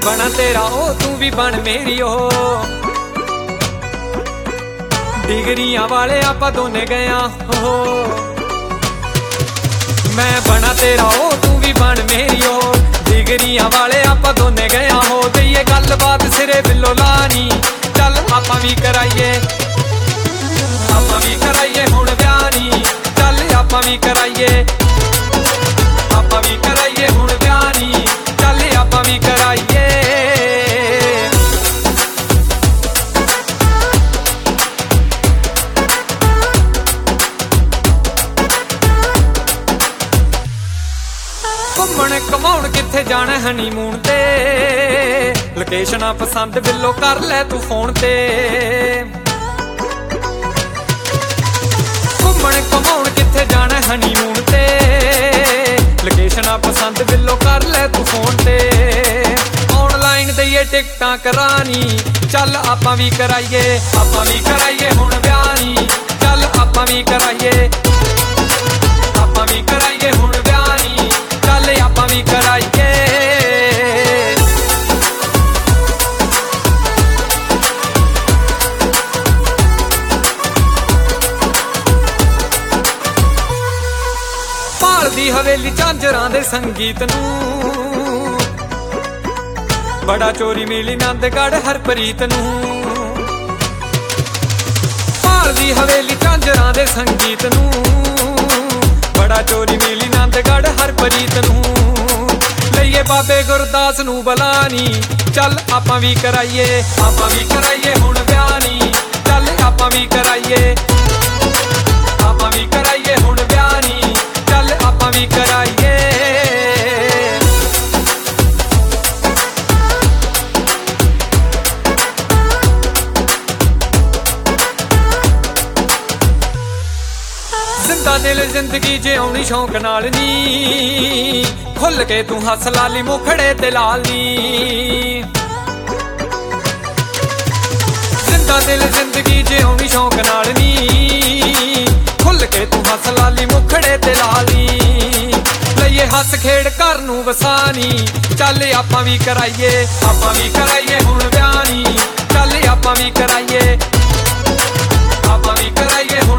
बना तेरा ओ तू भी बन मेरी ओ। डिगरियां वाले आपां दोने गया हो। मैं बना तेरा ओ तू भी बन मेरी ओ। डिगरियां वाले आपां दोने गया हो। दईए गलबात सिरे बिलो लानी, चल आपां भी कराइए, आपां भी कराइए हुण ब्याह नी। चल आपां भी कराइए, आपां भी कराइए हुण ब्याह नी। चल आपां भी कराइए। घूमण घुमाउण किथे जाना हनीमून ते, लोकेशनां पसंद बिलो कर लै तू फोन ते। घूमण घुमाउण किथे जाना हनीमून ते, लोकेशनां पसंद बिलो कर लै तू फोन ते। ऑनलाइन दईए टिकटां करानी, चल आपां भी कराइए, आपां भी कराइए हुण ब्याह नी। चल आपां भी कराइए, आपां भी कराइए हुण ब्याह नी। चल आपां भी कराइए। भालदी हवेली झांजरां दे संगीत नूं, बड़ा चोरी मिली नंदगढ़ हरप्रीत नूं। भालदी हवेली झांजरां दे संगीत नूं, बड़ा चोरी मिली नंदगढ़ हरप्रीत नूं। लईए बाबे गुरदास नूं बलानी, चल आपां भी कराइए, आपां भी कराइए हुण ब्याह नी। चल आपां भी कराइए, आपां भी कराइए हुण ब्याह नी। चल आपां भी कराइए। जिंदा दिल जिंदगी जिउणी शौक नाल नी, खुल के तू हस लाली मुखड़े ते लाली। जिंदा दिल जिंदगी जिउणी शौक नाल नी, खुल के तू हस लाली मुखड़े ते लाली। लईए हस खेड़ घर नूं वसानी, चल आपां भी कराइए, आपां भी कराइए हुण ब्याह नी। चल आपां भी कराइए, आपां भी कराइए हुण